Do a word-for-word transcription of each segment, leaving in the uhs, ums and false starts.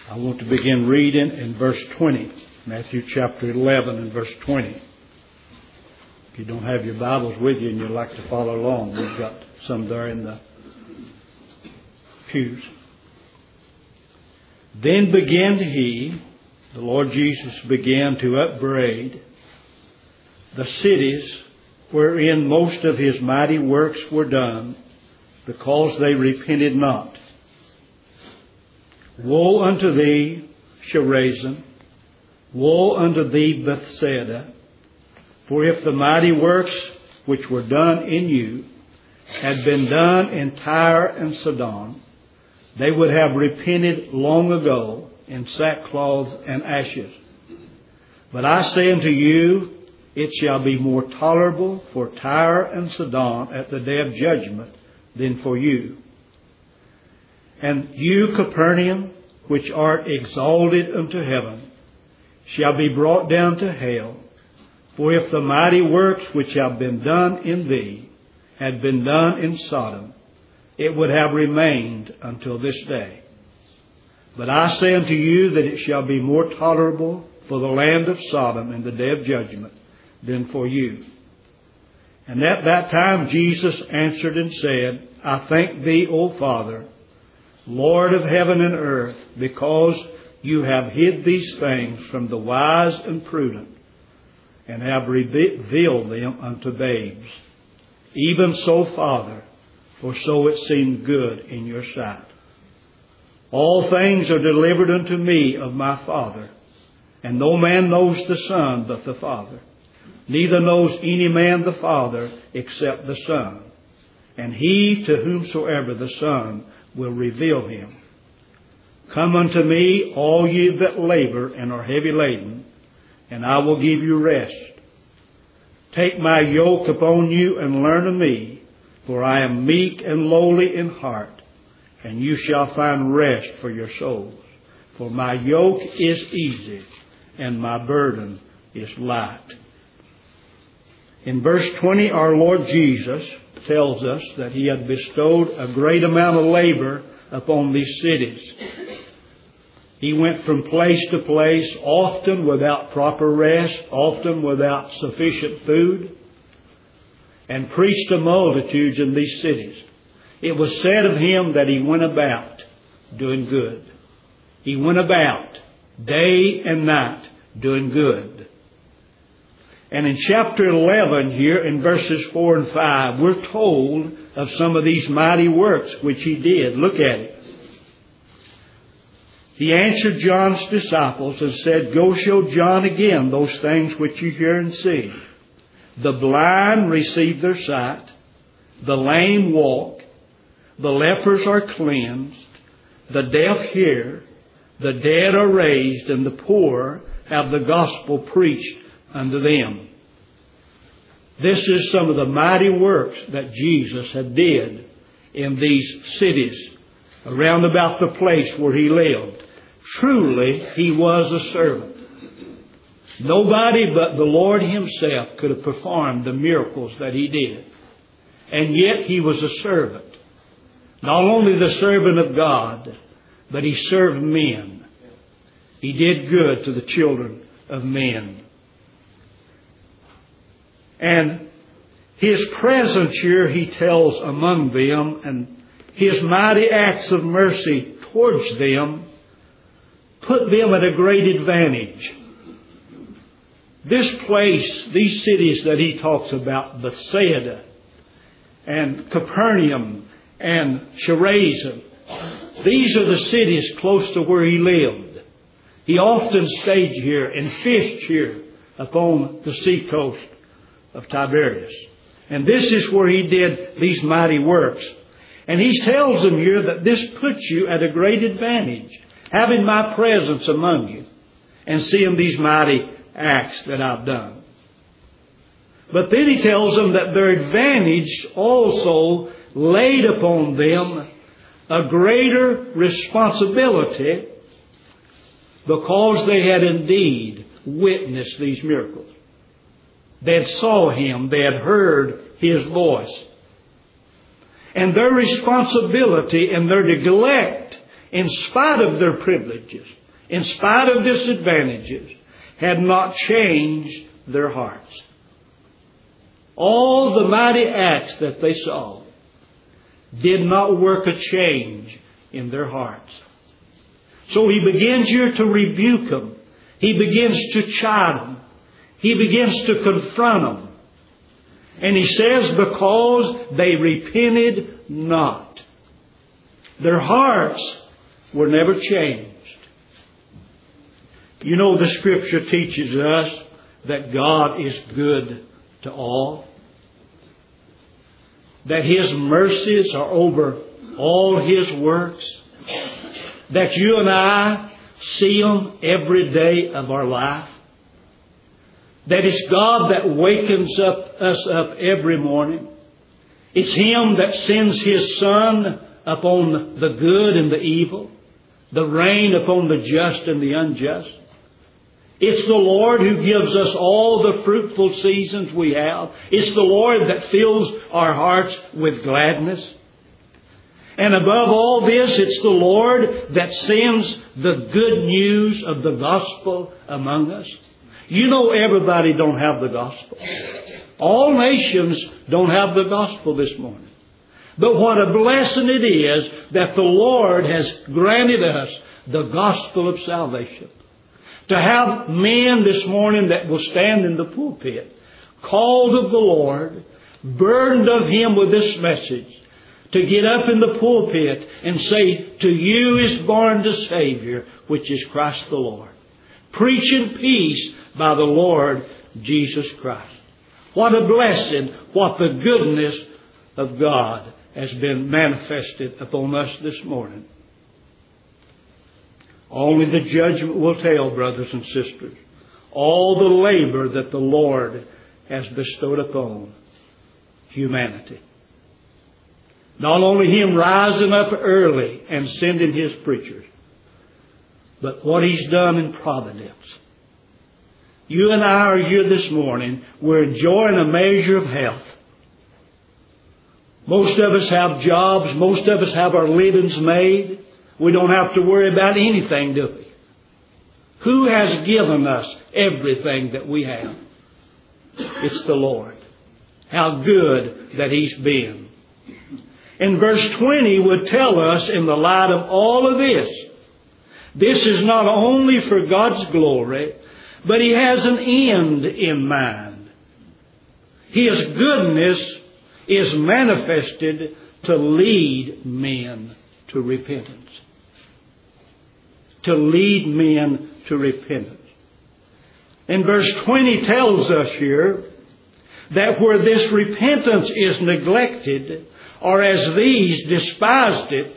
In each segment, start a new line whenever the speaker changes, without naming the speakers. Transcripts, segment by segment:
I want to begin reading in verse twenty, Matthew chapter eleven and verse twenty. If you don't have your Bibles with you and you'd like to follow along, we've got some there in the pews. Then began he, the Lord Jesus began to upbraid the cities wherein most of his mighty works were done, because they repented not. Woe unto thee, Chorazin! Woe unto thee, Bethsaida! For if the mighty works which were done in you had been done in Tyre and Sidon, they would have repented long ago in sackcloth and ashes. But I say unto you, it shall be more tolerable for Tyre and Sidon at the day of judgment than for you. And you, Capernaum, which art exalted unto heaven, shall be brought down to hell. For if the mighty works which have been done in thee had been done in Sodom, it would have remained until this day. But I say unto you that it shall be more tolerable for the land of Sodom in the day of judgment than for you. And at that time Jesus answered and said, I thank thee, O Father, Lord of heaven and earth, because you have hid these things from the wise and prudent, and have revealed them unto babes. Even so, Father, for so it seemed good in your sight. All things are delivered unto me of my Father, and no man knows the Son but the Father. Neither knows any man the Father except the Son, and he to whomsoever the Son will reveal him. Come unto me, all ye that labor and are heavy laden, and I will give you rest. Take my yoke upon you and learn of me, for I am meek and lowly in heart, and you shall find rest for your souls. For my yoke is easy, and my burden is light. In verse twenty, our Lord Jesus tells us that he had bestowed a great amount of labor upon these cities. He went from place to place, often without proper rest, often without sufficient food, and preached to multitudes in these cities. It was said of him that he went about doing good. He went about day and night doing good. And in chapter eleven here, in verses four and five, we're told of some of these mighty works which he did. Look at it. He answered John's disciples and said, Go show John again those things which you hear and see. The blind receive their sight, the lame walk, the lepers are cleansed, the deaf hear, the dead are raised, and the poor have the gospel preached unto them. This is some of the mighty works that Jesus had did in these cities around about the place where he lived. Truly, he was a servant. Nobody but the Lord himself could have performed the miracles that he did. And yet he was a servant. Not only the servant of God, but he served men. He did good to the children of men. And his presence here, he tells, among them, and his mighty acts of mercy towards them put them at a great advantage. This place, these cities that he talks about, Bethsaida and Capernaum and Chorazin, these are the cities close to where he lived. He often stayed here and fished here upon the seacoast of Tiberias. And this is where he did these mighty works. And he tells them here that this puts you at a great advantage, having my presence among you and seeing these mighty acts that I've done. But then he tells them that their advantage also laid upon them a greater responsibility, because they had indeed witnessed these miracles. They had saw him. They had heard his voice. And their responsibility and their neglect, in spite of their privileges, in spite of disadvantages, had not changed their hearts. All the mighty acts that they saw did not work a change in their hearts. So he begins here to rebuke them. He begins to chide them. He begins to confront them. And he says, because they repented not. Their hearts were never changed. You know, the Scripture teaches us that God is good to all. That His mercies are over all His works. That you and I see them every day of our life. That it's God that wakens up us up every morning. It's Him that sends His Son upon the good and the evil, the rain upon the just and the unjust. It's the Lord who gives us all the fruitful seasons we have. It's the Lord that fills our hearts with gladness. And above all this, it's the Lord that sends the good news of the gospel among us. You know, everybody don't have the gospel. All nations don't have the gospel this morning. But what a blessing it is that the Lord has granted us the gospel of salvation. To have men this morning that will stand in the pulpit, called of the Lord, burdened of Him with this message, to get up in the pulpit and say, to you is born the Savior, which is Christ the Lord. Preaching peace by the Lord Jesus Christ. What a blessing, what the goodness of God has been manifested upon us this morning. Only the judgment will tell, brothers and sisters, all the labor that the Lord has bestowed upon humanity. Not only Him rising up early and sending His preachers, but what He's done in providence. You and I are here this morning. We're enjoying a measure of health. Most of us have jobs. Most of us have our livings made. We don't have to worry about anything, do we? Who has given us everything that we have? It's the Lord. How good that He's been. And verse twenty would tell us, in the light of all of this, this is not only for God's glory, but He has an end in mind. His goodness is manifested to lead men to repentance. To lead men to repentance. And verse twenty tells us here that where this repentance is neglected, or as these despised it,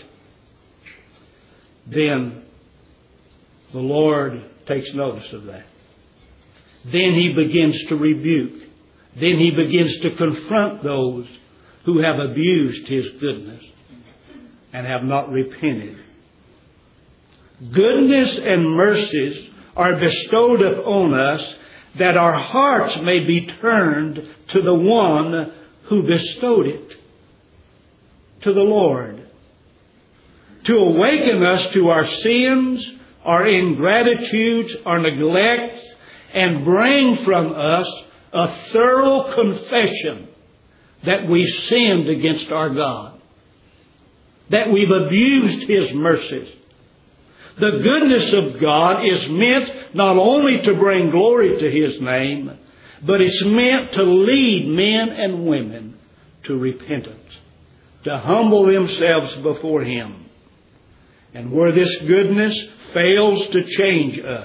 then the Lord takes notice of that. Then He begins to rebuke. Then He begins to confront those who have abused His goodness and have not repented. Goodness and mercies are bestowed upon us that our hearts may be turned to the one who bestowed it, to the Lord. To awaken us to our sins, our ingratitudes, our neglects, and bring from us a thorough confession that we sinned against our God, that we've abused His mercies. The goodness of God is meant not only to bring glory to His name, but it's meant to lead men and women to repentance, to humble themselves before Him. And where this goodness fails to change us,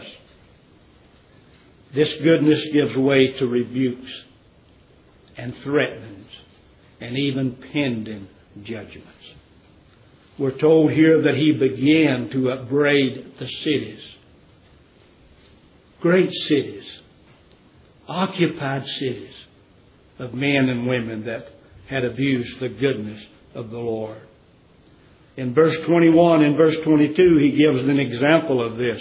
this goodness gives way to rebukes and threatenings and even pending judgments. We're told here that He began to upbraid the cities. Great cities, occupied cities of men and women that had abused the goodness of the Lord. In verse twenty-one and verse twenty-two, He gives an example of this.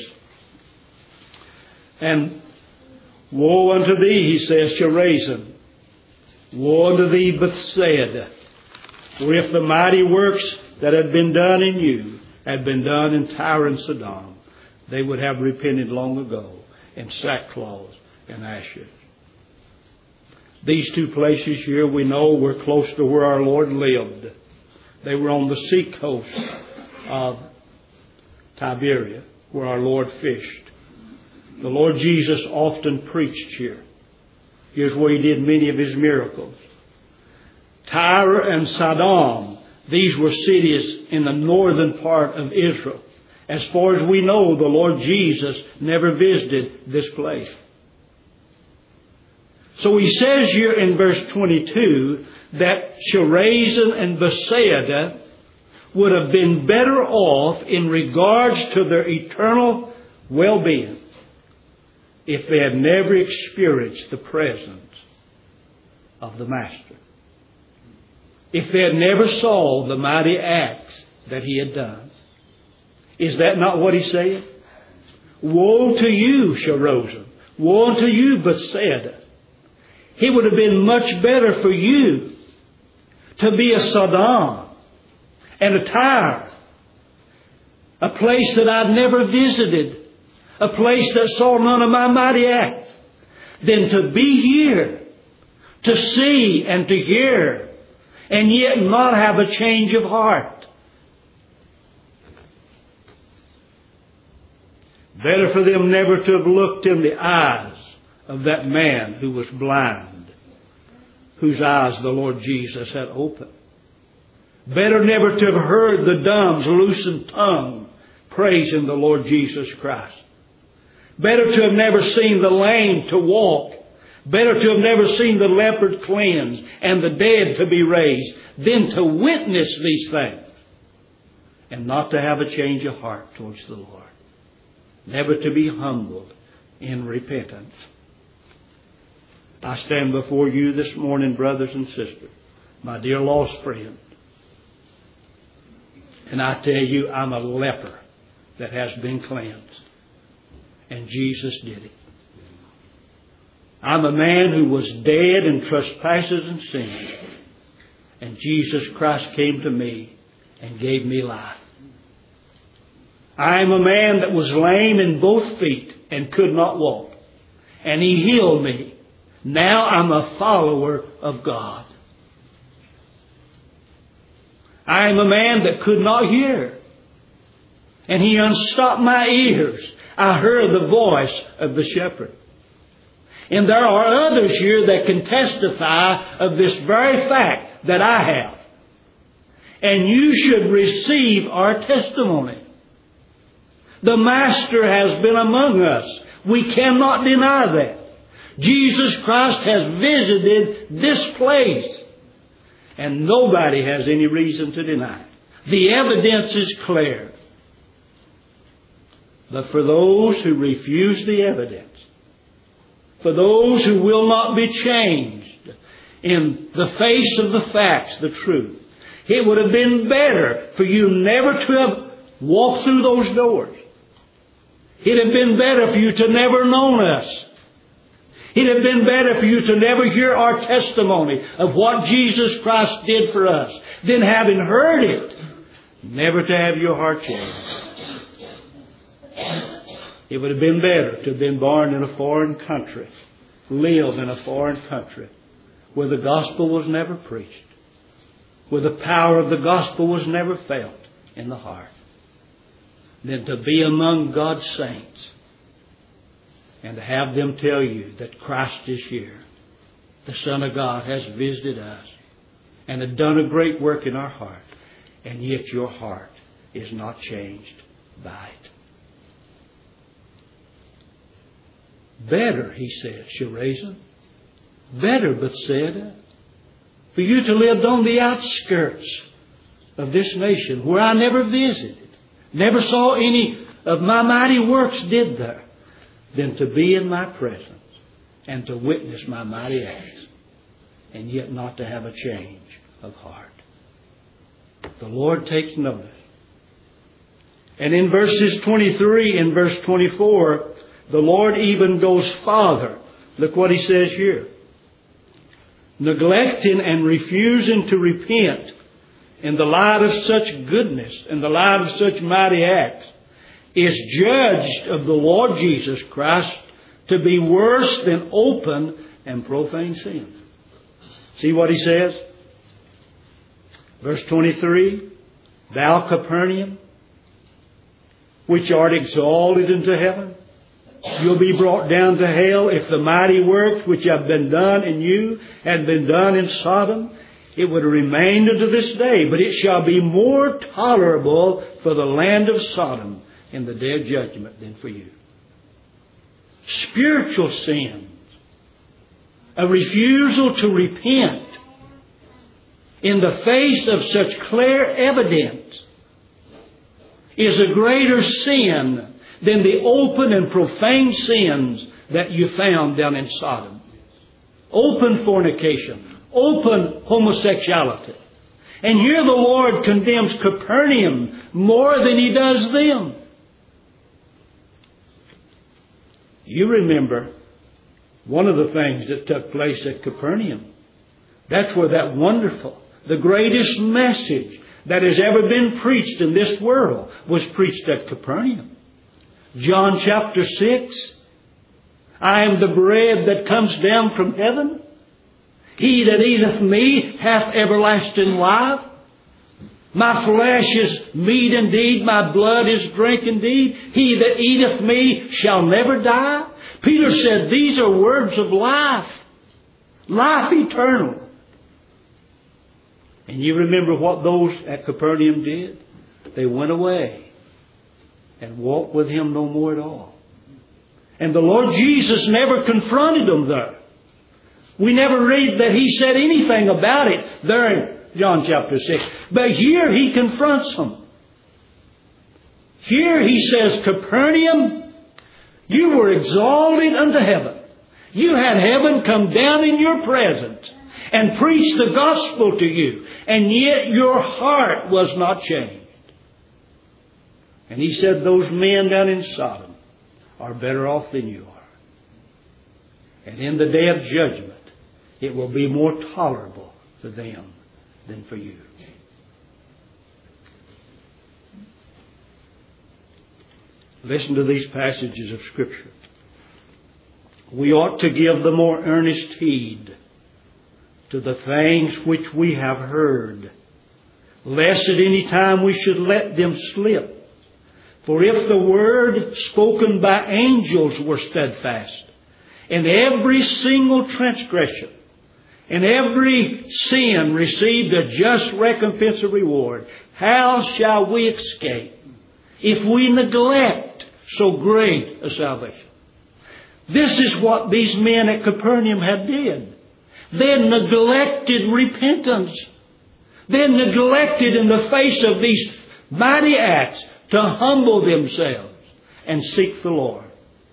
And woe unto thee, He says, Chorazin. Woe unto thee, Bethsaida. For if the mighty works that had been done in you had been done in Tyre and Sidon, they would have repented long ago in sackcloth and ashes. These two places here we know were close to where our Lord lived. They were on the sea coast of Tiberias, where our Lord fished. The Lord Jesus often preached here. Here's where He did many of His miracles. Tyre and Sodom, these were cities in the northern part of Israel. As far as we know, the Lord Jesus never visited this place. So He says here in verse twenty-two that Chorazin and Bethsaida would have been better off in regards to their eternal well-being if they had never experienced the presence of the Master. If they had never saw the mighty acts that He had done. Is that not what He said? Woe to you, Chorazin. Woe to you, Bethsaida. It would have been much better for you to be a Sodom and a Tyre, a place that I'd never visited, a place that saw none of my mighty acts, than to be here, to see and to hear, and yet not have a change of heart. Better for them never to have looked in the eyes of that man who was blind, whose eyes the Lord Jesus had opened. Better never to have heard the dumb's loosened tongue praising the Lord Jesus Christ. Better to have never seen the lame to walk. Better to have never seen the leopard cleansed and the dead to be raised than to witness these things and not to have a change of heart towards the Lord. Never to be humbled in repentance. I stand before you this morning, brothers and sisters, my dear lost friend, and I tell you, I'm a leper that has been cleansed. And Jesus did it. I'm a man who was dead in trespasses and sins. And Jesus Christ came to me and gave me life. I am a man that was lame in both feet and could not walk. And He healed me. Now I'm a follower of God. I am a man that could not hear. And He unstopped my ears. I heard the voice of the shepherd. And there are others here that can testify of this very fact that I have. And you should receive our testimony. The Master has been among us. We cannot deny that. Jesus Christ has visited this place. And nobody has any reason to deny it. The evidence is clear. But for those who refuse the evidence, for those who will not be changed in the face of the facts, the truth, it would have been better for you never to have walked through those doors. It would have been better for you to never known us. It would have been better for you to never hear our testimony of what Jesus Christ did for us than having heard it, never to have your heart changed. It would have been better to have been born in a foreign country, lived in a foreign country, where the gospel was never preached, where the power of the gospel was never felt in the heart, than to be among God's saints and to have them tell you that Christ is here. The Son of God has visited us and has done a great work in our heart, and yet your heart is not changed by it. Better, he said, Chorazin, better, Bethsaida, for you to live on the outskirts of this nation where I never visited, never saw any of my mighty works did there, than to be in my presence and to witness my mighty acts, and yet not to have a change of heart. The Lord takes notice. And in verses twenty-three and verse twenty-four, the Lord even goes farther. Look what He says here. Neglecting and refusing to repent in the light of such goodness, in the light of such mighty acts, is judged of the Lord Jesus Christ to be worse than open and profane sin. See what he says? Verse twenty-three, Thou Capernaum, which art exalted into heaven, you'll be brought down to hell. If the mighty works which have been done in you had been done in Sodom, it would have remained unto this day. But it shall be more tolerable for the land of Sodom in the day of judgment than for you. Spiritual sins, a refusal to repent in the face of such clear evidence, is a greater sin than the open and profane sins that you found down in Sodom. Open fornication, open homosexuality. And here the Lord condemns Capernaum more than He does them. You remember one of the things that took place at Capernaum. That's where that wonderful, the greatest message that has ever been preached in this world was preached at Capernaum. John chapter six. I am the bread that comes down from heaven. He that eateth me hath everlasting life. My flesh is meat indeed, my blood is drink indeed. He that eateth me shall never die. Peter said, these are words of life. Life eternal. And you remember what those at Capernaum did? They went away and walked with Him no more at all. And the Lord Jesus never confronted them there. We never read that He said anything about it there in John chapter six. But here He confronts them. Here He says, Capernaum, you were exalted unto heaven. You had heaven come down in your presence and preach the gospel to you. And yet your heart was not changed. And He said, those men down in Sodom are better off than you are. And in the day of judgment, it will be more tolerable for them than for you. Listen to these passages of Scripture. We ought to give the more earnest heed to the things which we have heard, lest at any time we should let them slip. For if the word spoken by angels were steadfast, and every single transgression and every sin received a just recompense of reward, how shall we escape if we neglect so great a salvation? This is what these men at Capernaum had did. They had neglected repentance. They had neglected in the face of these mighty acts to humble themselves and seek the Lord.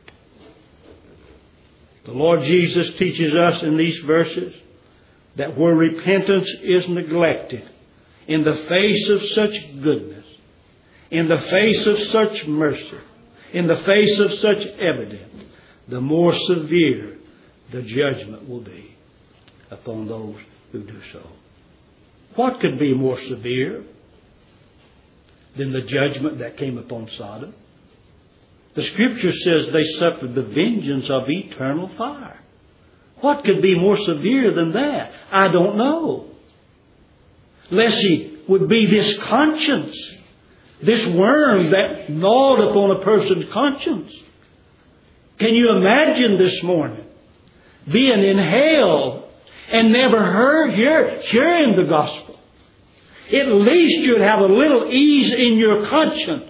The Lord Jesus teaches us in these verses that where repentance is neglected, in the face of such goodness, in the face of such mercy, in the face of such evidence, the more severe the judgment will be upon those who do so. What could be more severe than the judgment that came upon Sodom? The Scripture says they suffered the vengeance of eternal fire. What could be more severe than that? I don't know. Lest he would be this conscience, this worm that gnawed upon a person's conscience. Can you imagine this morning being in hell and never heard, hear, hearing the gospel? At least you'd have a little ease in your conscience.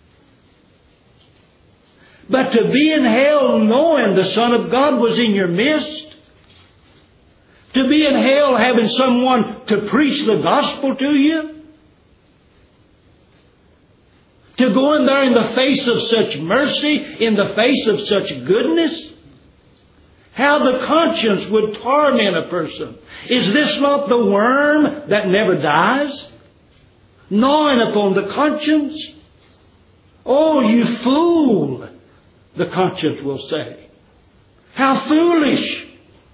But to be in hell knowing the Son of God was in your midst, to be in hell having someone to preach the gospel to you, to go in there in the face of such mercy, in the face of such goodness, how the conscience would torment a person. Is this not the worm that never dies, gnawing upon the conscience? Oh, you fool, the conscience will say. How foolish.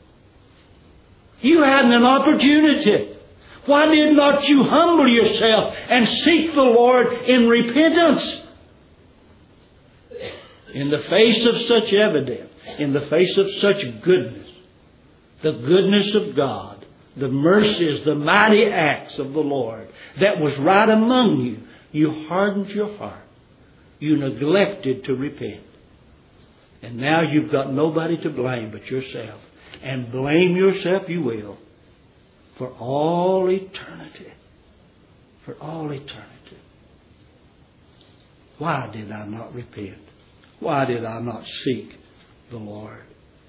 You had an opportunity. Why did not you humble yourself and seek the Lord in repentance? In the face of such evidence, in the face of such goodness, the goodness of God, the mercies, the mighty acts of the Lord that was right among you, you hardened your heart. You neglected to repent. And now you've got nobody to blame but yourself. And blame yourself you will for all eternity. For all eternity. Why did I not repent? Why did I not seek the Lord?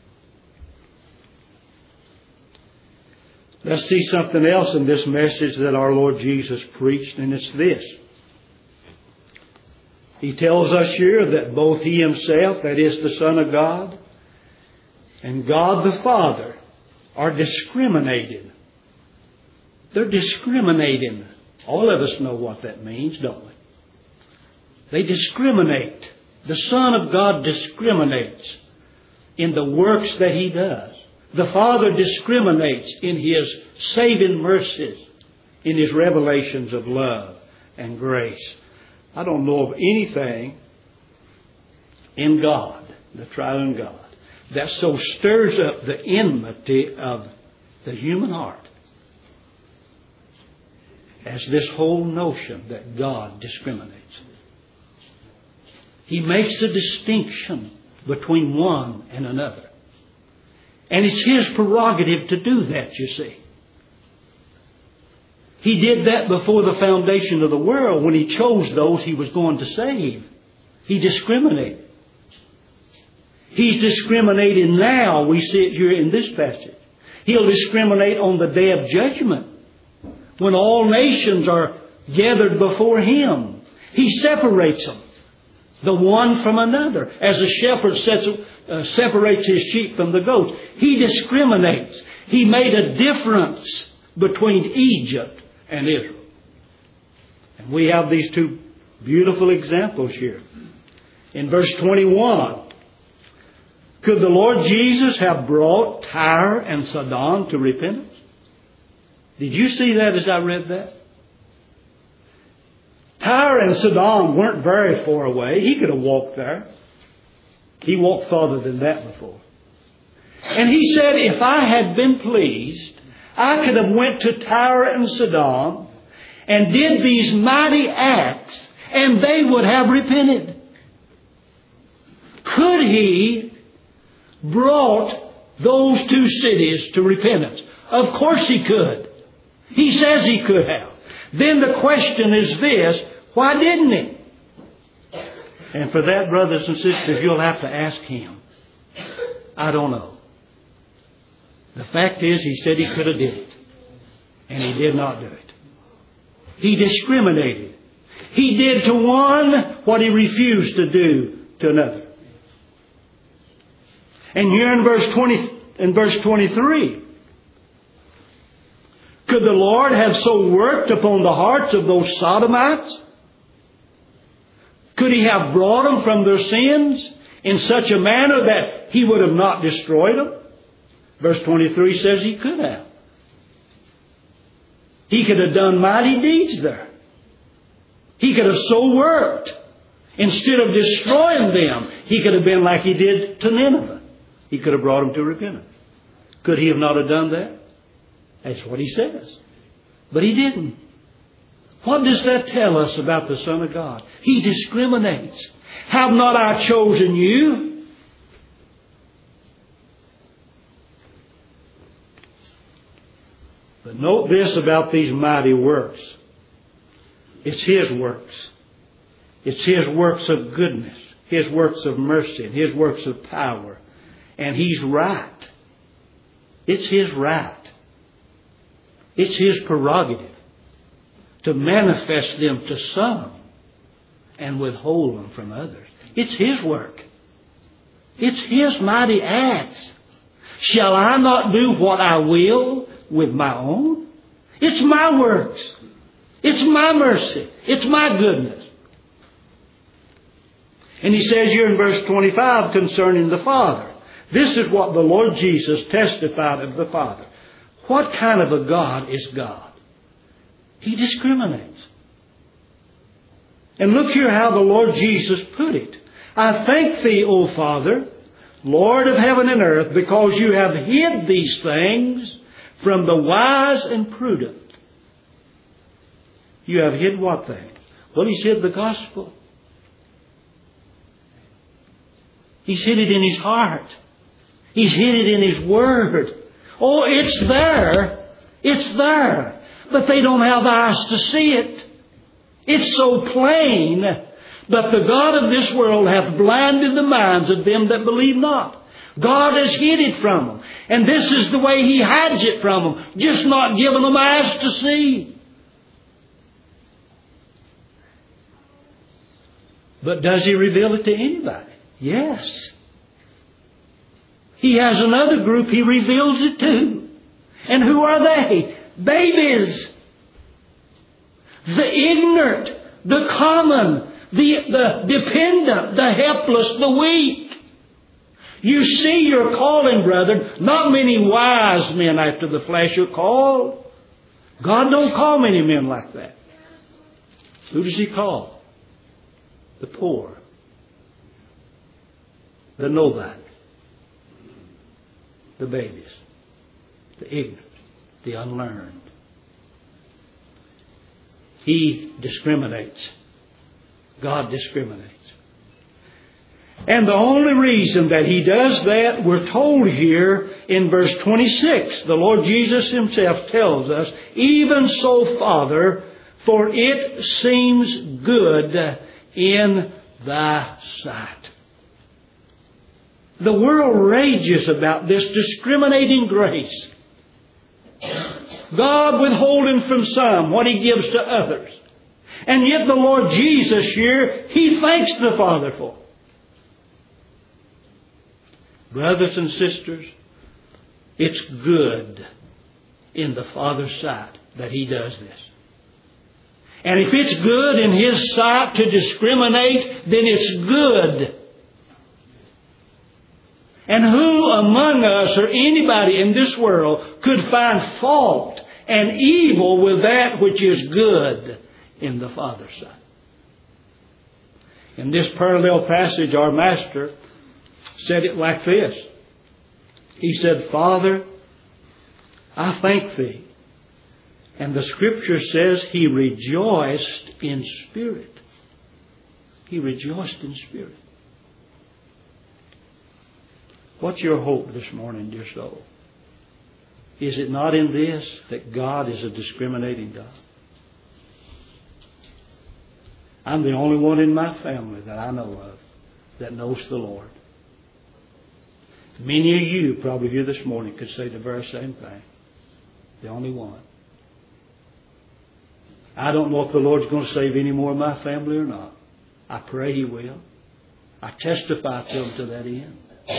Let's see something else in this message that our Lord Jesus preached, and it's this. He tells us here that both He Himself, that is the Son of God, and God the Father are discriminating. They're discriminating. All of us know what that means, don't we? They discriminate. The Son of God discriminates in the works that He does. The Father discriminates in His saving mercies, in His revelations of love and grace. I don't know of anything in God, the triune God, that so stirs up the enmity of the human heart as this whole notion that God discriminates. He makes a distinction between one and another. And it's His prerogative to do that, you see. He did that before the foundation of the world when He chose those He was going to save. He discriminated. He's discriminating now. We see it here in this passage. He'll discriminate on the day of judgment when all nations are gathered before Him. He separates them, the one from another, as a shepherd sets, uh, separates his sheep from the goats. He discriminates. He made a difference between Egypt and Israel. And we have these two beautiful examples here. In verse twenty-one, could the Lord Jesus have brought Tyre and Sidon to repentance? Did you see that as I read that? Tyre and Sidon weren't very far away. He could have walked there. He walked farther than that before. And He said, if I had been pleased, I could have went to Tyre and Sidon and did these mighty acts, and they would have repented. Could He brought those two cities to repentance? Of course He could. He says He could have. Then the question is this, why didn't He? And for that, brothers and sisters, you'll have to ask Him. I don't know. The fact is, He said He could have did it. And He did not do it. He discriminated. He did to one what He refused to do to another. And here in verse twenty, in verse twenty-three, could the Lord have so worked upon the hearts of those Sodomites? Could He have brought them from their sins in such a manner that He would have not destroyed them? Verse twenty-three says He could have. He could have done mighty deeds there. He could have so worked. Instead of destroying them, He could have been like He did to Nineveh. He could have brought them to repentance. Could He have not have done that? That's what He says. But He didn't. What does that tell us about the Son of God? He discriminates. Have not I chosen you? But note this about these mighty works. It's His works. It's His works of goodness, His works of mercy, and His works of power. And He's right. It's His right. It's His prerogative to manifest them to some and withhold them from others. It's His work. It's His mighty acts. Shall I not do what I will with my own? It's my works. It's my mercy. It's my goodness. And He says here in verse twenty-five concerning the Father, this is what the Lord Jesus testified of the Father. What kind of a God is God? He discriminates. And look here how the Lord Jesus put it. I thank Thee, O Father, Lord of heaven and earth, because You have hid these things from the wise and prudent. You have hid what thing? Well, He's hid the gospel. He's hid it in His heart. He's hid it in His Word. Oh, it's there. It's there. But they don't have eyes to see it. It's so plain. But the God of this world hath blinded the minds of them that believe not. God has hid it from them. And this is the way He hides it from them. Just not giving them eyes to see. But does He reveal it to anybody? Yes. He has another group He reveals it to. And who are they? Babies. The ignorant, the common, the, the dependent, the helpless, the weak. You see your calling, brethren. Not many wise men after the flesh are called. God don't call many men like that. Who does He call? The poor. The nobody. The babies. The ignorant. The unlearned. He discriminates. God discriminates. And the only reason that He does that, we're told here in verse twenty-six. The Lord Jesus Himself tells us, even so, Father, for it seems good in Thy sight. The world rages about this discriminating grace. God withholding from some what He gives to others. And yet the Lord Jesus here, He thanks the Father for. Brothers and sisters, it's good in the Father's sight that He does this. And if it's good in His sight to discriminate, then it's good. And who among us or anybody in this world could find fault and evil with that which is good in the Father's sight? In this parallel passage, our Master said it like this. He said, Father, I thank Thee. And the Scripture says He rejoiced in spirit. He rejoiced in spirit. What's your hope this morning, dear soul? Is it not in this that God is a discriminating God? I'm the only one in my family that I know of that knows the Lord. Many of you probably here this morning could say the very same thing. The only one. I don't know if the Lord's going to save any more of my family or not. I pray He will. I testify to Him to that end.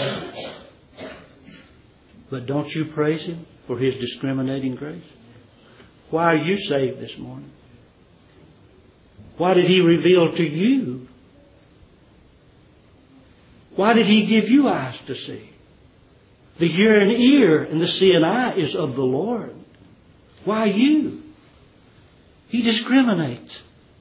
But don't you praise Him for His discriminating grace? Why are you saved this morning? Why did He reveal to you? Why did He give you eyes to see? The hearing ear and the seeing eye is of the Lord. Why you? He discriminates.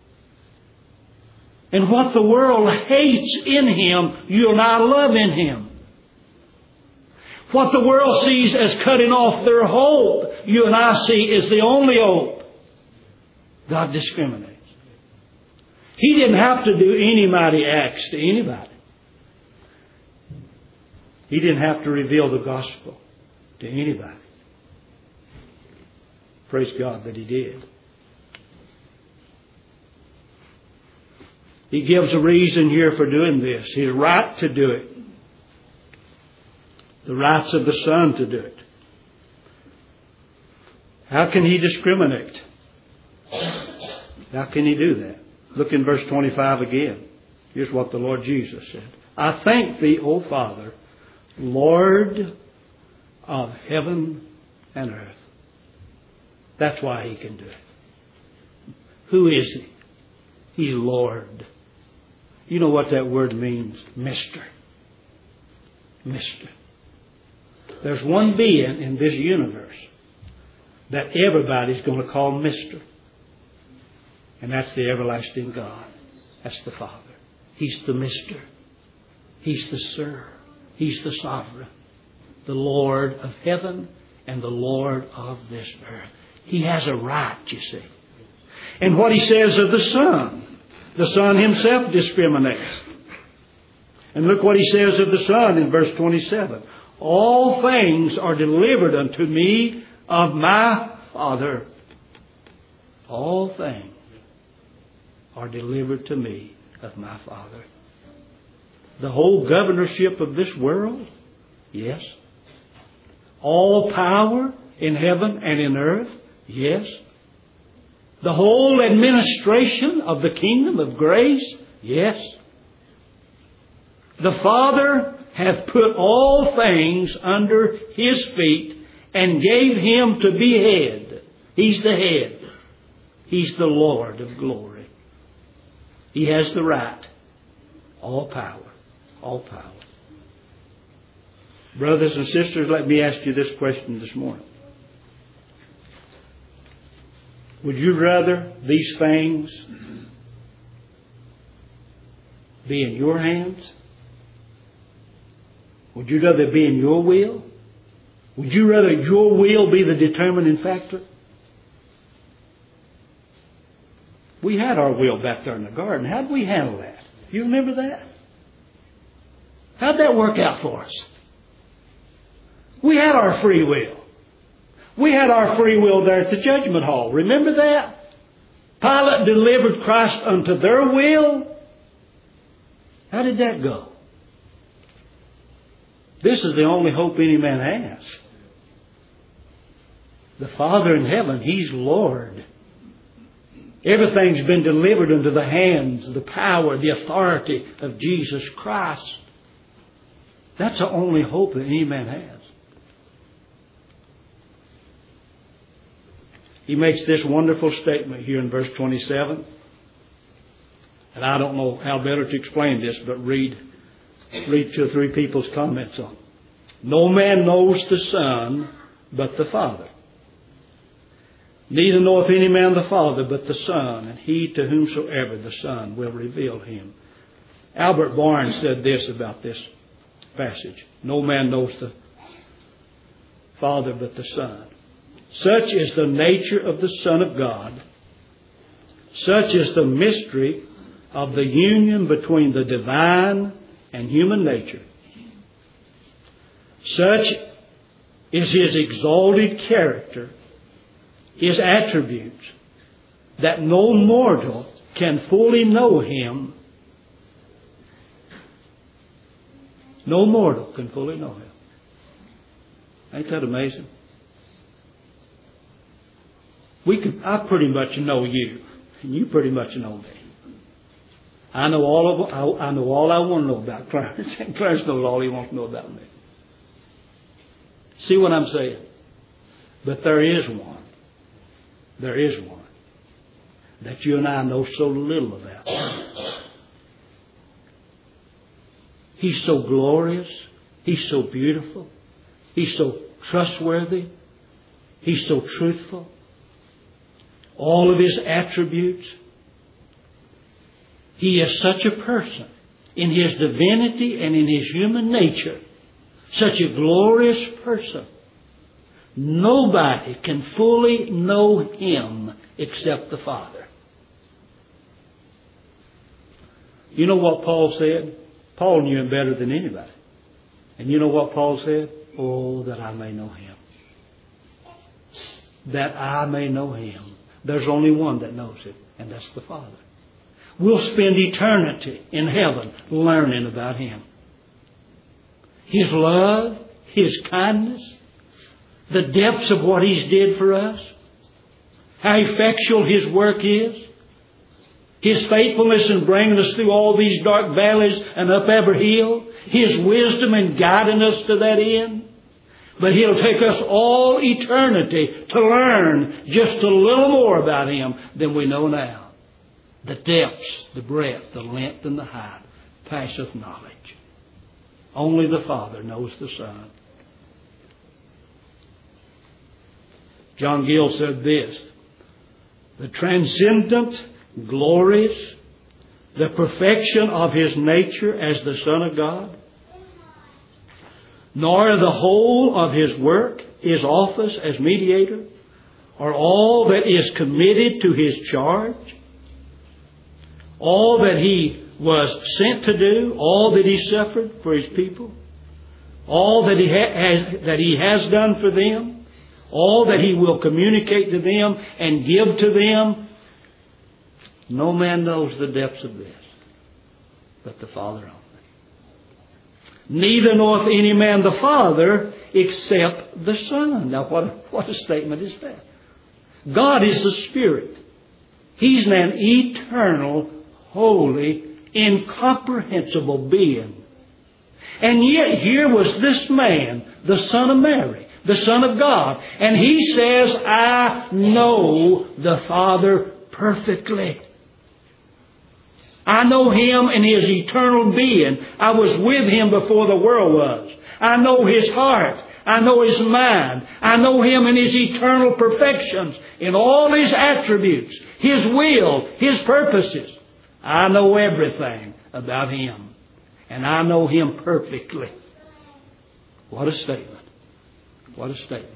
And what the world hates in Him, you'll not love in Him. What the world sees as cutting off their hope, you and I see as the only hope. God discriminates. He didn't have to do any mighty acts to anybody. He didn't have to reveal the gospel to anybody. Praise God that He did. He gives a reason here for doing this. His right to do it. The rights of the Son to do it. How can He discriminate? How can He do that? Look in verse twenty-five again. Here's what the Lord Jesus said. I thank Thee, O Father, Lord of heaven and earth. That's why He can do it. Who is He? He's Lord. You know what that word means? Mister. Mister. There's one being in this universe that everybody's going to call Mister. And that's the everlasting God. That's the Father. He's the Mister. He's the Sir. He's the Sovereign. The Lord of heaven and the Lord of this earth. He has a right, you see. And what He says of the Son. The Son Himself discriminates. And look what He says of the Son in verse twenty-seven. All things are delivered unto me of my Father. All things are delivered to me of my Father. The whole governorship of this world? Yes. All power in heaven and in earth? Yes. The whole administration of the kingdom of grace? Yes. The Father hath put all things under His feet and gave Him to be head. He's the head. He's the Lord of glory. He has the right. All power. All power. Brothers and sisters, let me ask you this question this morning. Would you rather these things be in your hands? Would you rather be in your will? Would you rather your will be the determining factor? We had our will back there in the garden. How did we handle that? You remember that? How'd that work out for us? We had our free will. We had our free will there at the judgment hall. Remember that? Pilate delivered Christ unto their will. How did that go? This is the only hope any man has. The Father in heaven, He's Lord. Everything's been delivered into the hands, the power, the authority of Jesus Christ. That's the only hope that any man has. He makes this wonderful statement here in verse twenty-seven. And I don't know how better to explain this, but read, read two or three people's comments on it. No man knows the Son but the Father. Neither knoweth any man the Father but the Son, and he to whomsoever the Son will reveal Him. Albert Barnes said this about this passage. No man knows the Father but the Son. Such is the nature of the Son of God. Such is the mystery of the union between the divine and human nature. Such is His exalted character, His attributes, that no mortal can fully know Him. No mortal can fully know Him. Ain't that amazing? We could, I pretty much know you, and you pretty much know me. I know all of I, I know all I want to know about Clarence, and Clarence knows all he wants to know about me. See what I'm saying? But there is one. There is one that you and I know so little about. He's so glorious. He's so beautiful. He's so trustworthy. He's so truthful. All of His attributes. He is such a person in His divinity and in His human nature. Such a glorious person. Nobody can fully know Him except the Father. You know what Paul said? Paul knew Him better than anybody. And you know what Paul said? Oh, that I may know Him. That I may know Him. There's only one that knows Him, and that's the Father. We'll spend eternity in heaven learning about Him. His love, His kindness, the depths of what He's did for us, how effectual His work is, His faithfulness in bringing us through all these dark valleys and up every hill, His wisdom in guiding us to that end. But He'll take us all eternity to learn just a little more about Him than we know now. The depths, the breadth, the length, and the height passeth knowledge. Only the Father knows the Son. John Gill said this: the transcendent, glorious, the perfection of His nature as the Son of God, nor the whole of His work, His office as mediator, or all that is committed to His charge, all that He was sent to do, all that He suffered for His people, all that He ha- has, that He has done for them, all that He will communicate to them and give to them. No man knows the depths of this but the Father only. Neither knoweth any man the Father except the Son. Now what, what a statement is that? God is the Spirit. He's an eternal, holy, incomprehensible being. And yet here was this man, the Son of Mary, the Son of God. And He says, I know the Father perfectly. I know Him in His eternal being. I was with Him before the world was. I know His heart. I know His mind. I know Him in His eternal perfections, in all His attributes, His will, His purposes. I know everything about Him. And I know Him perfectly. What a statement. What a statement.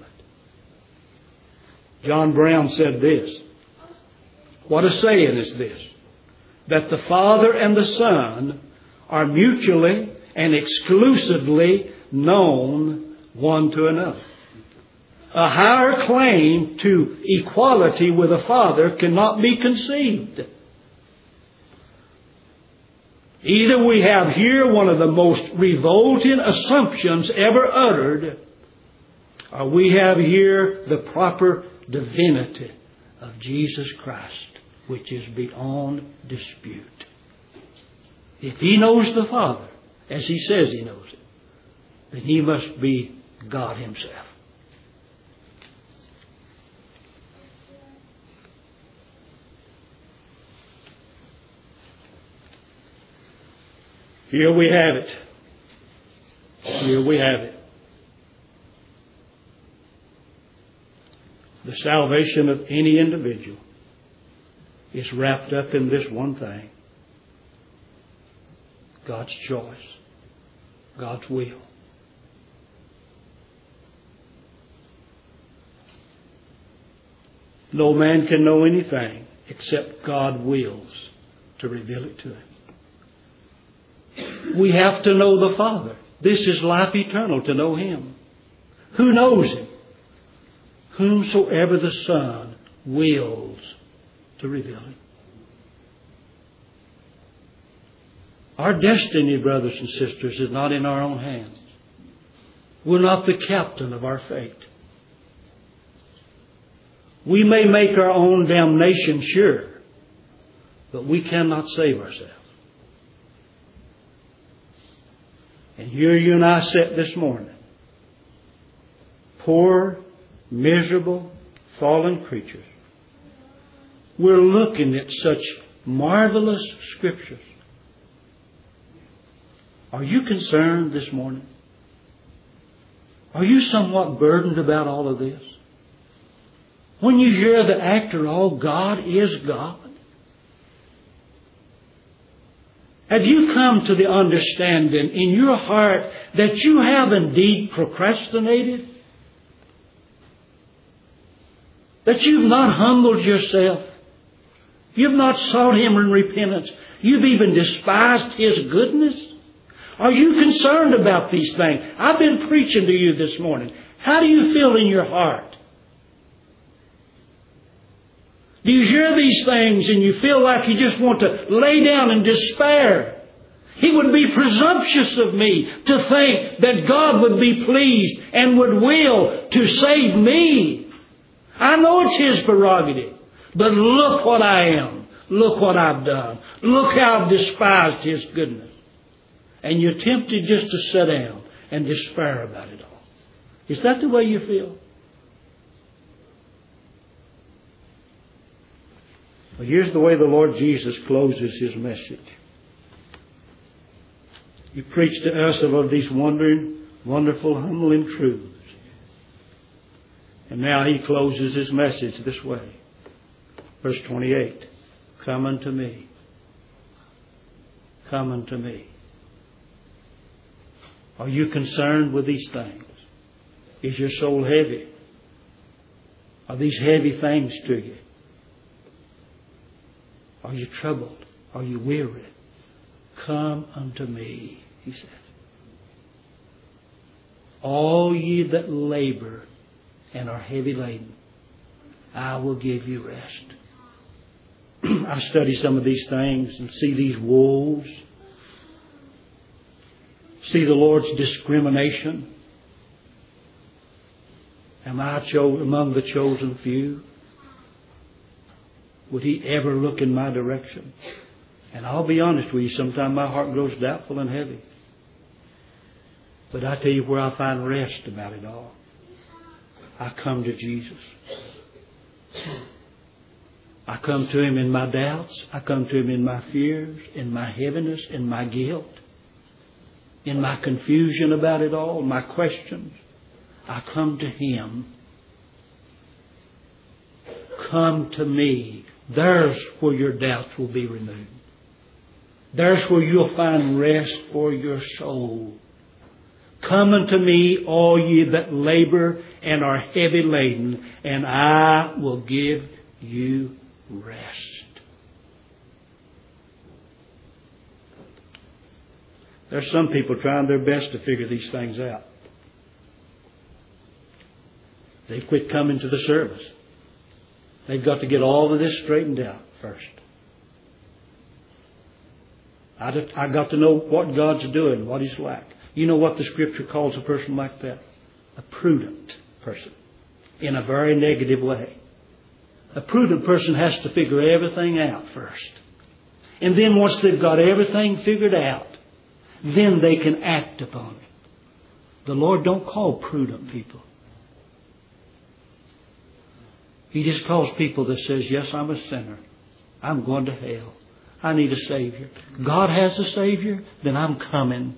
John Brown said this. What a saying is this. That the Father and the Son are mutually and exclusively known one to another. A higher claim to equality with the Father cannot be conceived. Either we have here one of the most revolting assumptions ever uttered, or we have here the proper divinity of Jesus Christ, which is beyond dispute. If He knows the Father, as He says He knows it, then He must be God Himself. Here we have it. Here we have it. The salvation of any individual is wrapped up in this one thing. God's choice. God's will. No man can know anything except God wills to reveal it to him. We have to know the Father. This is life eternal, to know Him. Who knows Him? Whomsoever the Son wills to reveal Him. Our destiny, brothers and sisters, is not in our own hands. We're not the captain of our fate. We may make our own damnation sure, but we cannot save ourselves. And here you and I sit this morning, poor, miserable, fallen creatures. We're looking at such marvelous Scriptures. Are you concerned this morning? Are you somewhat burdened about all of this? When you hear that after all, God is God? Have you come to the understanding in your heart that you have indeed procrastinated? That you've not humbled yourself? You've not sought Him in repentance? You've even despised His goodness? Are you concerned about these things? I've been preaching to you this morning. How do you feel in your heart? Do you hear these things and you feel like you just want to lay down in despair? It would be presumptuous of me to think that God would be pleased and would will to save me. I know it's His prerogative, but look what I am. Look what I've done. Look how I've despised His goodness. And you're tempted just to sit down and despair about it all. Is that the way you feel? Well, here's the way the Lord Jesus closes His message. He preached to us about these wondering, wonderful, humbling truths. And now He closes His message this way. Verse twenty-eight. Come unto me, come unto me. Are you concerned with these things? Is your soul heavy? Are these heavy things to you? Are you troubled? Are you weary? Come unto me, he says. All ye that labor and are heavy laden, I will give you rest. I study some of these things and see these wolves. See the Lord's discrimination. Am I cho- among the chosen few? Would He ever look in my direction? And I'll be honest with you, sometimes my heart grows doubtful and heavy. But I tell you where I find rest about it all. I come to Jesus. I come to Him in my doubts. I come to Him in my fears, in my heaviness, in my guilt, in my confusion about it all, my questions. I come to Him. Come to me. There's where your doubts will be removed. There's where you'll find rest for your soul. Come unto me, all ye that labor and are heavy laden, and I will give you rest. There's some people trying their best to figure these things out. They've quit coming to the service. They've got to get all of this straightened out first. I I got to know what God's doing, what He's like. You know what the Scripture calls a person like that? A prudent person. In a very negative way. A prudent person has to figure everything out first. And then once they've got everything figured out, then they can act upon it. The Lord don't call prudent people. He just calls people that says, yes, I'm a sinner. I'm going to hell. I need a Savior. God has a Savior, then I'm coming.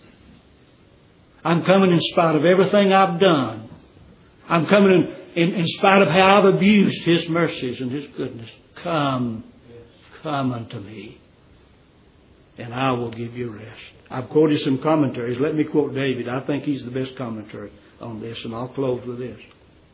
I'm coming in spite of everything I've done. I'm coming in, in, in spite of how I've abused His mercies and His goodness. Come, come unto me, and I will give you rest. I've quoted some commentaries. Let me quote David. I think he's the best commentary on this, and I'll close with this.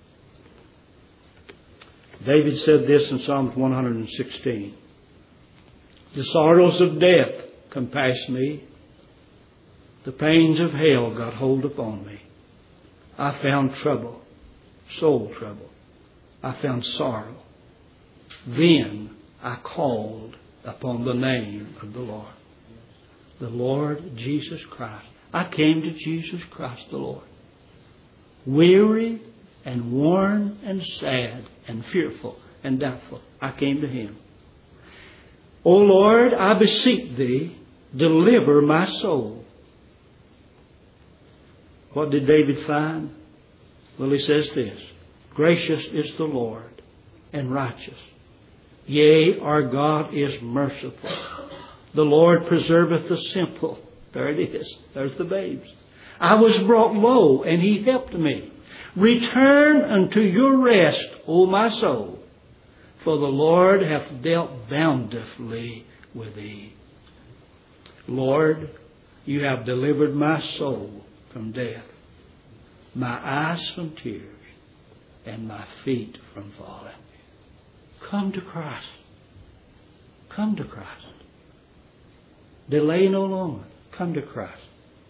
David said this in Psalms one sixteen. The sorrows of death compassed me. The pains of hell got hold upon me. I found trouble, soul trouble. I found sorrow. Then I called upon the name of the Lord. The Lord Jesus Christ. I came to Jesus Christ the Lord. Weary and worn and sad and fearful and doubtful, I came to Him. O Lord, I beseech Thee, deliver my soul. What did David find? Well, he says this. Gracious is the Lord and righteous. Yea, our God is merciful. The Lord preserveth the simple. There it is. There's the babes. I was brought low, and He helped me. Return unto your rest, O my soul, for the Lord hath dealt bountifully with thee. Lord, you have delivered my soul from death, my eyes from tears, and my feet from falling. Come to Christ. Come to Christ. Delay no longer. Come to Christ.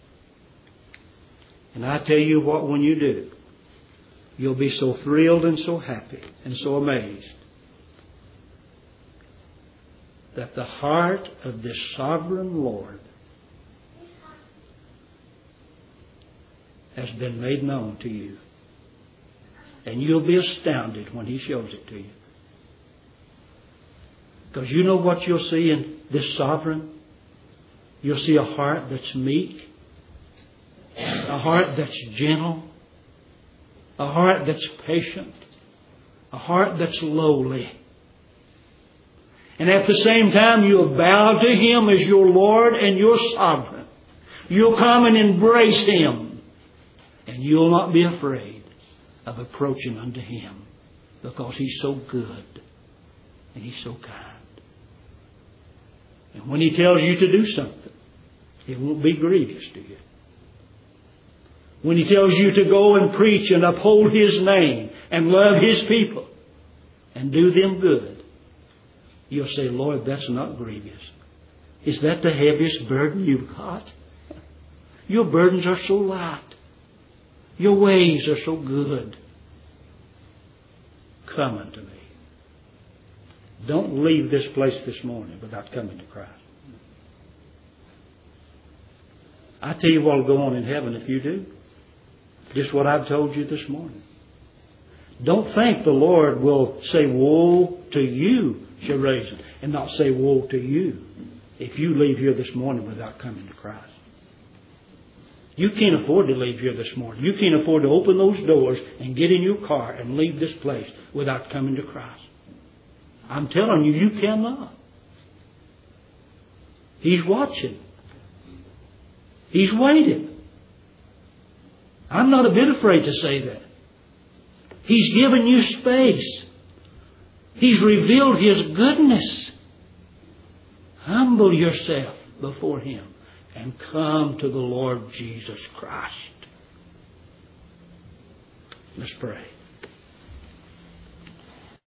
And I tell you what, when you do, you'll be so thrilled and so happy and so amazed that the heart of this sovereign Lord has been made known to you. And you'll be astounded when He shows it to you. Because you know what you'll see in this sovereign? You'll see a heart that's meek, a heart that's gentle, a heart that's patient, a heart that's lowly. And at the same time, you'll bow to Him as your Lord and your sovereign. You'll come and embrace Him. And you'll not be afraid of approaching unto Him, because He's so good and He's so kind. And when He tells you to do something, it won't be grievous to you. When He tells you to go and preach and uphold His name and love His people and do them good, you'll say, Lord, that's not grievous. Is that the heaviest burden you've got? Your burdens are so light. Your ways are so good. Come unto me. Don't leave this place this morning without coming to Christ. I tell you what will go on in heaven if you do. Just what I've told you this morning. Don't think the Lord will say, woe to you, Sharazin, and not say, woe to you, if you leave here this morning without coming to Christ. You can't afford to leave here this morning. You can't afford to open those doors and get in your car and leave this place without coming to Christ. I'm telling you, you cannot. He's watching. He's waiting. I'm not a bit afraid to say that. He's given you space. He's revealed His goodness. Humble yourself before Him and come to the Lord Jesus Christ. Let's pray.